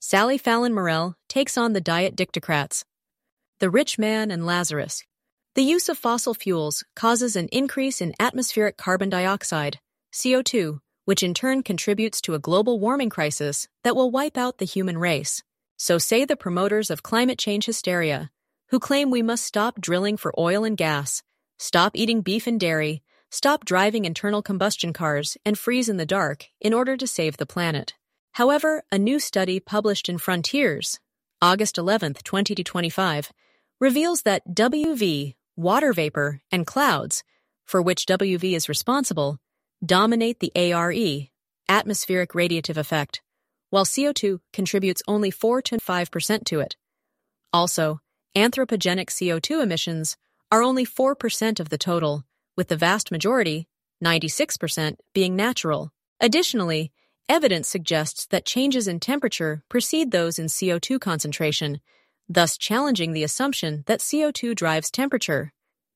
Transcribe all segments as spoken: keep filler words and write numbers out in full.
Sally Fallon Morell takes on the diet dictocrats. The Rich Man and Lazarus. The use of fossil fuels causes an increase in atmospheric carbon dioxide, C O two, which in turn contributes to a global warming crisis that will wipe out the human race. So say the promoters of climate change hysteria, who claim we must stop drilling for oil and gas, stop eating beef and dairy, stop driving internal combustion cars, and freeze in the dark in order to save the planet. However, a new study published in Frontiers, August eleventh, twenty twenty-five, reveals that W V, water vapor, and clouds, for which W V is responsible, dominate the A R E, atmospheric radiative effect, while C O two contributes only four to five percent to it. Also, anthropogenic C O two emissions are only four percent of the total, with the vast majority, ninety-six percent, being natural. Additionally, evidence suggests that changes in temperature precede those in C O two concentration, thus challenging the assumption that C O two drives temperature.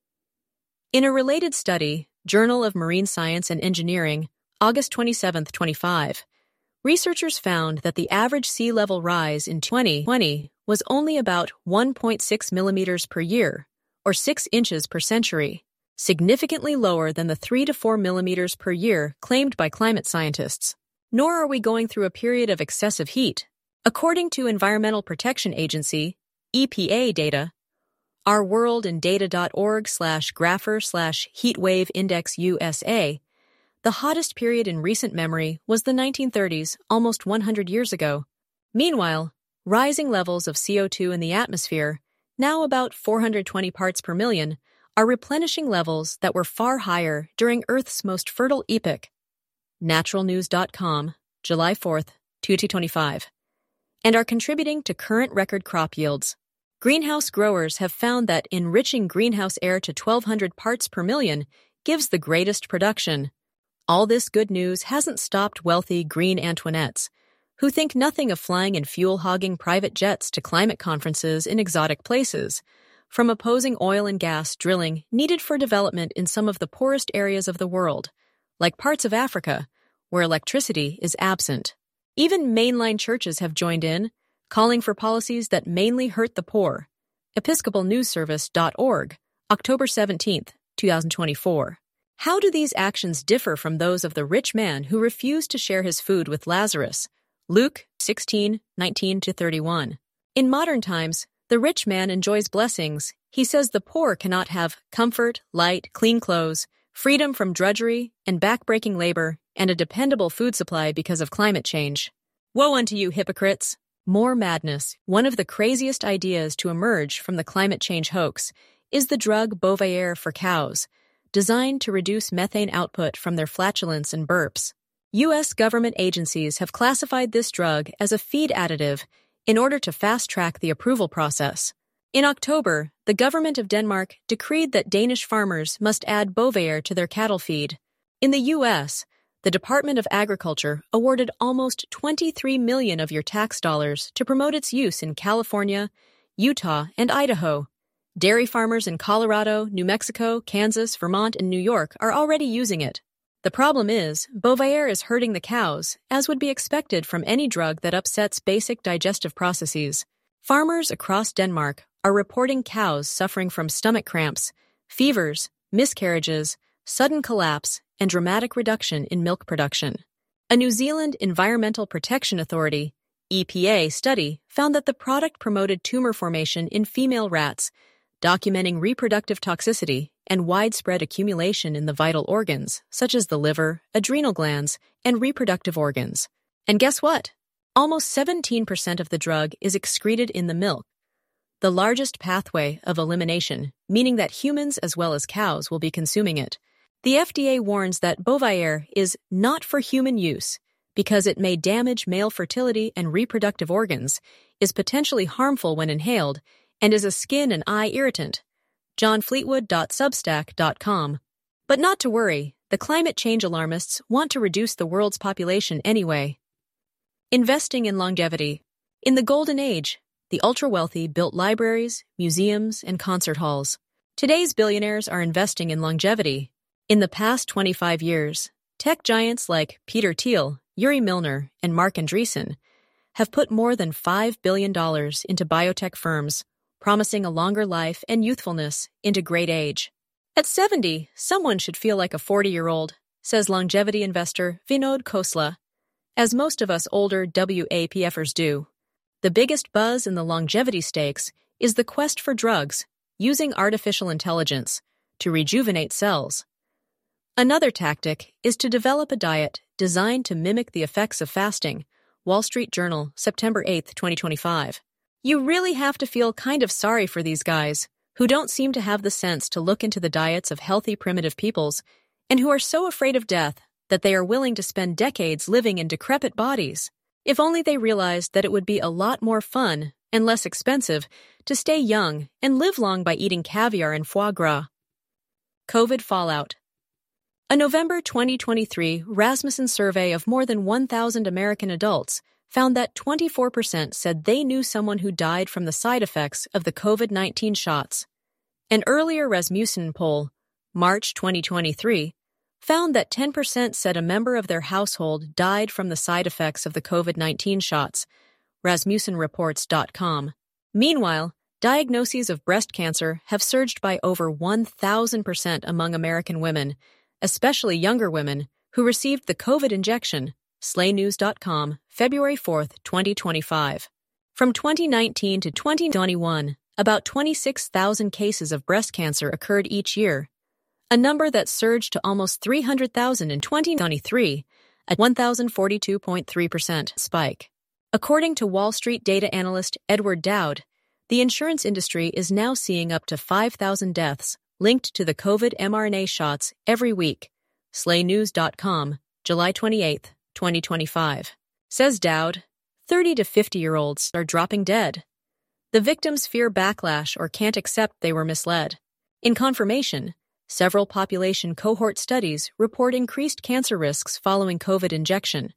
In a related study, Journal of Marine Science and Engineering, August twenty-seventh, twenty-five, researchers found that the average sea level rise in twenty twenty was only about one point six millimeters per year, or six inches per century, significantly lower than the three to four millimeters per year claimed by climate scientists. Nor are we going through a period of excessive heat. According to Environmental Protection Agency, E P A data, our world in data.org slash grapher slash heatwave index U S A, the hottest period in recent memory was the nineteen thirties, almost one hundred years ago. Meanwhile, rising levels of C O two in the atmosphere, now about four hundred twenty parts per million, are replenishing levels that were far higher during Earth's most fertile epoch. natural news dot com, July fourth, twenty twenty-five, and are contributing to current record crop yields. Greenhouse growers have found that enriching greenhouse air to twelve hundred parts per million gives the greatest production. All this good news hasn't stopped wealthy green Antoinettes, who think nothing of flying in fuel-hogging private jets to climate conferences in exotic places, from opposing oil and gas drilling needed for development in some of the poorest areas of the world, like parts of Africa, where electricity is absent. Even mainline churches have joined in, calling for policies that mainly hurt the poor. Episcopal News Service dot org, October seventeenth, twenty twenty-four. How do these actions differ from those of the rich man who refused to share his food with Lazarus? Luke sixteen, nineteen to thirty-one. In modern times, the rich man enjoys blessings. He says the poor cannot have comfort, light, clean clothes, freedom from drudgery and backbreaking labor, and a dependable food supply because of climate change. Woe unto you, hypocrites! More madness. One of the craziest ideas to emerge from the climate change hoax is the drug Bovaer for cows, designed to reduce methane output from their flatulence and burps. U S government agencies have classified this drug as a feed additive in order to fast-track the approval process. In October, the government of Denmark decreed that Danish farmers must add Bovaer to their cattle feed. In the U S, the Department of Agriculture awarded almost twenty-three million dollars of your tax dollars to promote its use in California, Utah, and Idaho. Dairy farmers in Colorado, New Mexico, Kansas, Vermont, and New York are already using it. The problem is, Bovaer is hurting the cows, as would be expected from any drug that upsets basic digestive processes. Farmers across Denmark are reporting cows suffering from stomach cramps, fevers, miscarriages, sudden collapse, and dramatic reduction in milk production. A New Zealand Environmental Protection Authority, E P A, study found that the product promoted tumor formation in female rats, documenting reproductive toxicity and widespread accumulation in the vital organs, such as the liver, adrenal glands, and reproductive organs. And guess what? Almost seventeen percent of the drug is excreted in the milk, the largest pathway of elimination, meaning that humans as well as cows will be consuming it. The F D A warns that Bovaer is not for human use because it may damage male fertility and reproductive organs, is potentially harmful when inhaled, and is a skin and eye irritant. john fleetwood dot substack dot com. But not to worry, the climate change alarmists want to reduce the world's population anyway. Investing in longevity. In the Golden Age, the ultra-wealthy built libraries, museums, and concert halls. Today's billionaires are investing in longevity. In the past twenty-five years, tech giants like Peter Thiel, Yuri Milner, and Mark Andreessen have put more than five billion dollars into biotech firms, promising a longer life and youthfulness into great age. At seventy, someone should feel like a forty-year-old, says longevity investor Vinod Khosla, as most of us older W A P Fers do. The biggest buzz in the longevity stakes is the quest for drugs using artificial intelligence to rejuvenate cells. Another tactic is to develop a diet designed to mimic the effects of fasting. Wall Street Journal, September eighth, twenty twenty-five. You really have to feel kind of sorry for these guys, who don't seem to have the sense to look into the diets of healthy primitive peoples, and who are so afraid of death that they are willing to spend decades living in decrepit bodies. If only they realized that it would be a lot more fun and less expensive to stay young and live long by eating caviar and foie gras. COVID fallout. A November twenty twenty-three Rasmussen survey of more than one thousand American adults found that twenty-four percent said they knew someone who died from the side effects of the COVID nineteen shots. An earlier Rasmussen poll, March twenty twenty-three, found that ten percent said a member of their household died from the side effects of the COVID nineteen shots, Rasmussen Reports dot com. Meanwhile, diagnoses of breast cancer have surged by over one thousand percent among American women, especially younger women, who received the COVID injection, Slay News dot com, February fourth, twenty twenty-five. From twenty nineteen to twenty twenty-one, about twenty-six thousand cases of breast cancer occurred each year, a number that surged to almost three hundred thousand in twenty twenty-three, a one thousand forty-two point three percent spike. According to Wall Street data analyst Edward Dowd, the insurance industry is now seeing up to five thousand deaths linked to the COVID mRNA shots every week. Slay News dot com, July twenty-eighth, twenty twenty-five. Says Dowd, thirty to fifty-year-olds are dropping dead. The victims fear backlash or can't accept they were misled. In confirmation, several population cohort studies report increased cancer risks following COVID injection.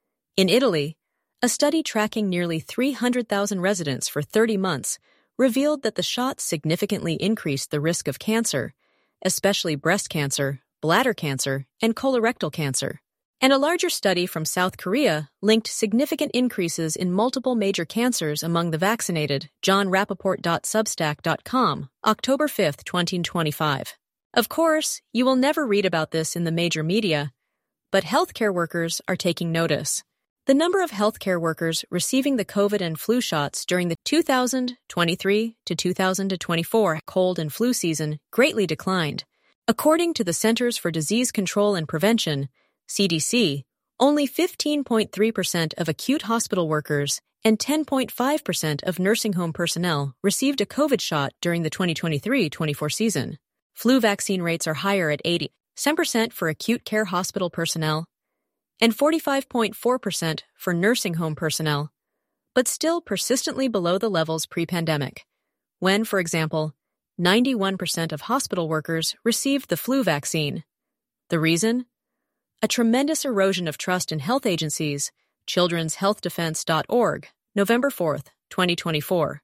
In Italy, a study tracking nearly three hundred thousand residents for thirty months revealed that the shots significantly increased the risk of cancer, especially breast cancer, bladder cancer, and colorectal cancer. And a larger study from South Korea linked significant increases in multiple major cancers among the vaccinated. John Rappaport dot substack dot com, October fifth, twenty twenty-five. Of course, you will never read about this in the major media, but healthcare workers are taking notice. The number of healthcare workers receiving the COVID and flu shots during the two thousand twenty-three to two thousand twenty-four cold and flu season greatly declined. According to the Centers for Disease Control and Prevention, C D C, only fifteen point three percent of acute hospital workers and ten point five percent of nursing home personnel received a COVID shot during the twenty twenty-three twenty-four season. Flu vaccine rates are higher at eighty-seven percent for acute care hospital personnel and forty-five point four percent for nursing home personnel, but still persistently below the levels pre-pandemic, when, for example, ninety-one percent of hospital workers received the flu vaccine. The reason? A tremendous erosion of trust in health agencies. children's health defense dot org, November fourth, twenty twenty-four.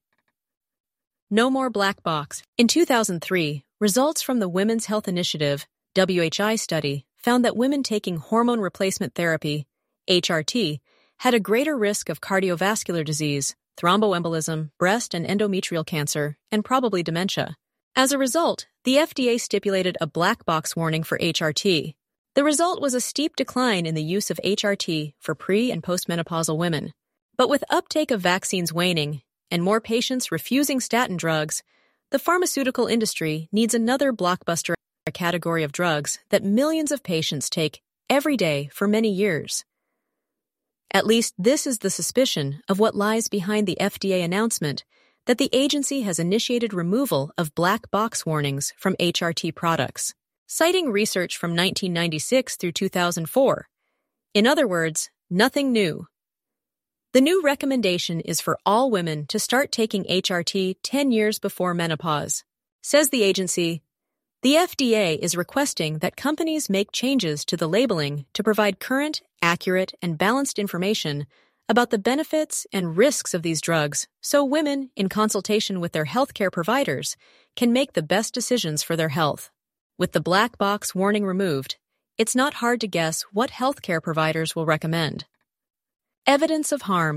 No more black box. In two thousand three, results from the Women's Health Initiative, W H I study, found that women taking hormone replacement therapy, H R T, had a greater risk of cardiovascular disease, thromboembolism, breast and endometrial cancer, and probably dementia. As a result, the F D A stipulated a black box warning for H R T. The result was a steep decline in the use of H R T for pre- and postmenopausal women. But with uptake of vaccines waning and more patients refusing statin drugs, the pharmaceutical industry needs another blockbuster category of drugs that millions of patients take every day for many years. At least this is the suspicion of what lies behind the F D A announcement that the agency has initiated removal of black box warnings from H R T products, citing research from nineteen ninety-six through two thousand four. In other words, nothing new. The new recommendation is for all women to start taking H R T ten years before menopause. Says the agency, the F D A is requesting that companies make changes to the labeling to provide current, accurate, and balanced information about the benefits and risks of these drugs so women, in consultation with their healthcare providers, can make the best decisions for their health. With the black box warning removed, it's not hard to guess what healthcare providers will recommend. Evidence of harm.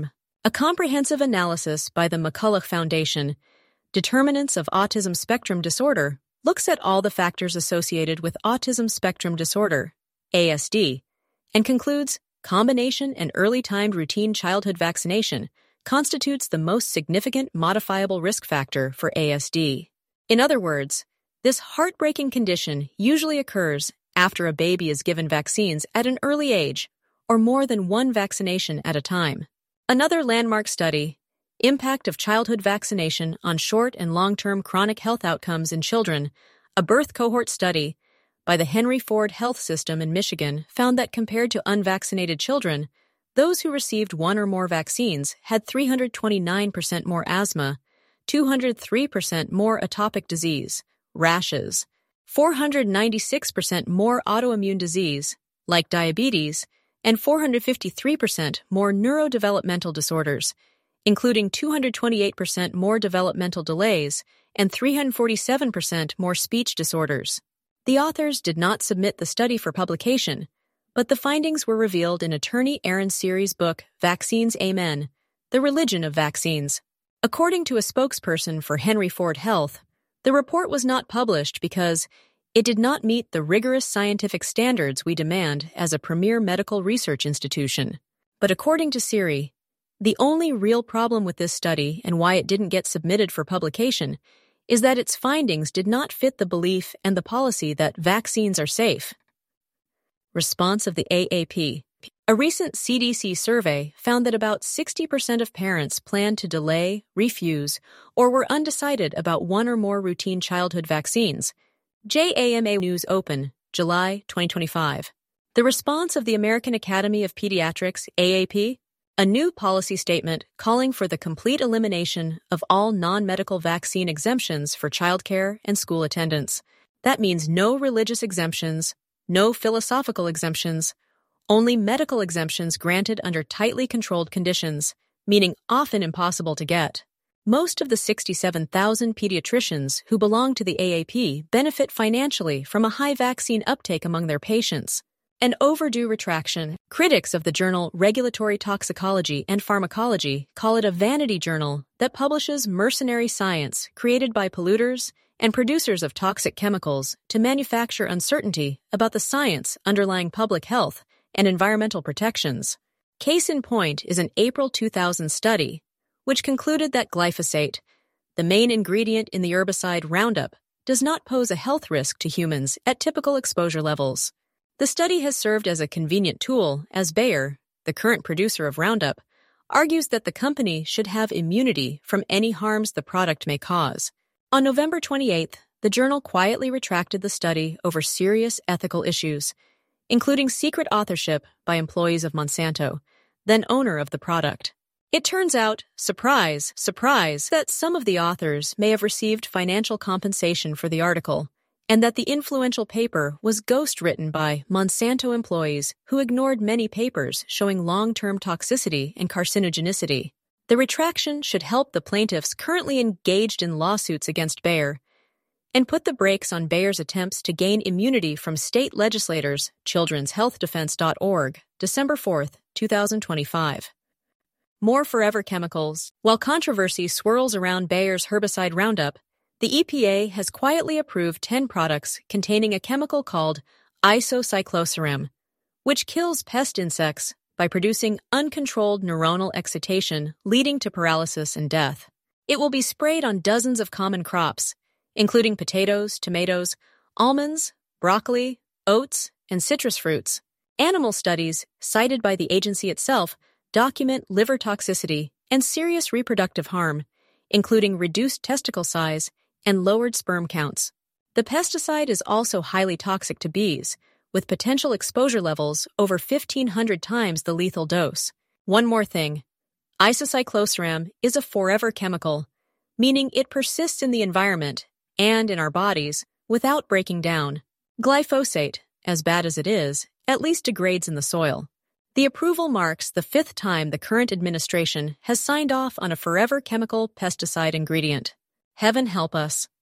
A comprehensive analysis by the McCulloch Foundation, Determinants of Autism Spectrum Disorder, looks at all the factors associated with autism spectrum disorder, A S D, and concludes combination and early-timed routine childhood vaccination constitutes the most significant modifiable risk factor for A S D. In other words, this heartbreaking condition usually occurs after a baby is given vaccines at an early age or more than one vaccination at a time. Another landmark study, Impact of Childhood Vaccination on Short and Long-Term Chronic Health Outcomes in Children, a birth cohort study by the Henry Ford Health System in Michigan, found that compared to unvaccinated children, those who received one or more vaccines had three hundred twenty-nine percent more asthma, two hundred three percent more atopic disease, rashes, four hundred ninety-six percent more autoimmune disease, like diabetes, and four hundred fifty-three percent more neurodevelopmental disorders, including two hundred twenty-eight percent more developmental delays and three hundred forty-seven percent more speech disorders. The authors did not submit the study for publication, but the findings were revealed in attorney Aaron Seery's book, Vaccines Amen, The Religion of Vaccines. According to a spokesperson for Henry Ford Health, the report was not published because it did not meet the rigorous scientific standards we demand as a premier medical research institution. But according to Seery, the only real problem with this study and why it didn't get submitted for publication is that its findings did not fit the belief and the policy that vaccines are safe. Response of the A A P. A recent C D C survey found that about sixty percent of parents planned to delay, refuse, or were undecided about one or more routine childhood vaccines. J A M A News Open, July twenty twenty-five. The response of the American Academy of Pediatrics, A A P, a new policy statement calling for the complete elimination of all non-medical vaccine exemptions for childcare and school attendance. That means no religious exemptions, no philosophical exemptions, only medical exemptions granted under tightly controlled conditions, meaning often impossible to get. Most of the sixty-seven thousand pediatricians who belong to the A A P benefit financially from a high vaccine uptake among their patients. An overdue retraction. Critics of the journal Regulatory Toxicology and Pharmacology call it a vanity journal that publishes mercenary science created by polluters and producers of toxic chemicals to manufacture uncertainty about the science underlying public health and environmental protections. Case in point is an April two thousand study, which concluded that glyphosate, the main ingredient in the herbicide Roundup, does not pose a health risk to humans at typical exposure levels. The study has served as a convenient tool as Bayer, the current producer of Roundup, argues that the company should have immunity from any harms the product may cause. On November twenty-eighth, the journal quietly retracted the study over serious ethical issues, including secret authorship by employees of Monsanto, then owner of the product. It turns out, surprise, surprise, that some of the authors may have received financial compensation for the article, and that the influential paper was ghost-written by Monsanto employees who ignored many papers showing long-term toxicity and carcinogenicity. The retraction should help the plaintiffs currently engaged in lawsuits against Bayer and put the brakes on Bayer's attempts to gain immunity from state legislators. children's health defense dot org, December fourth, two thousand twenty-five. More forever chemicals. While controversy swirls around Bayer's herbicide Roundup, the E P A has quietly approved ten products containing a chemical called isocycloseram, which kills pest insects by producing uncontrolled neuronal excitation leading to paralysis and death. It will be sprayed on dozens of common crops, including potatoes, tomatoes, almonds, broccoli, oats, and citrus fruits. Animal studies, cited by the agency itself, document liver toxicity and serious reproductive harm, including reduced testicle size and lowered sperm counts. The pesticide is also highly toxic to bees, with potential exposure levels over fifteen hundred times the lethal dose. One more thing. Isocycloseram is a forever chemical, meaning it persists in the environment and in our bodies without breaking down. Glyphosate, as bad as it is, at least degrades in the soil. The approval marks the fifth time the current administration has signed off on a forever chemical pesticide ingredient. Heaven help us.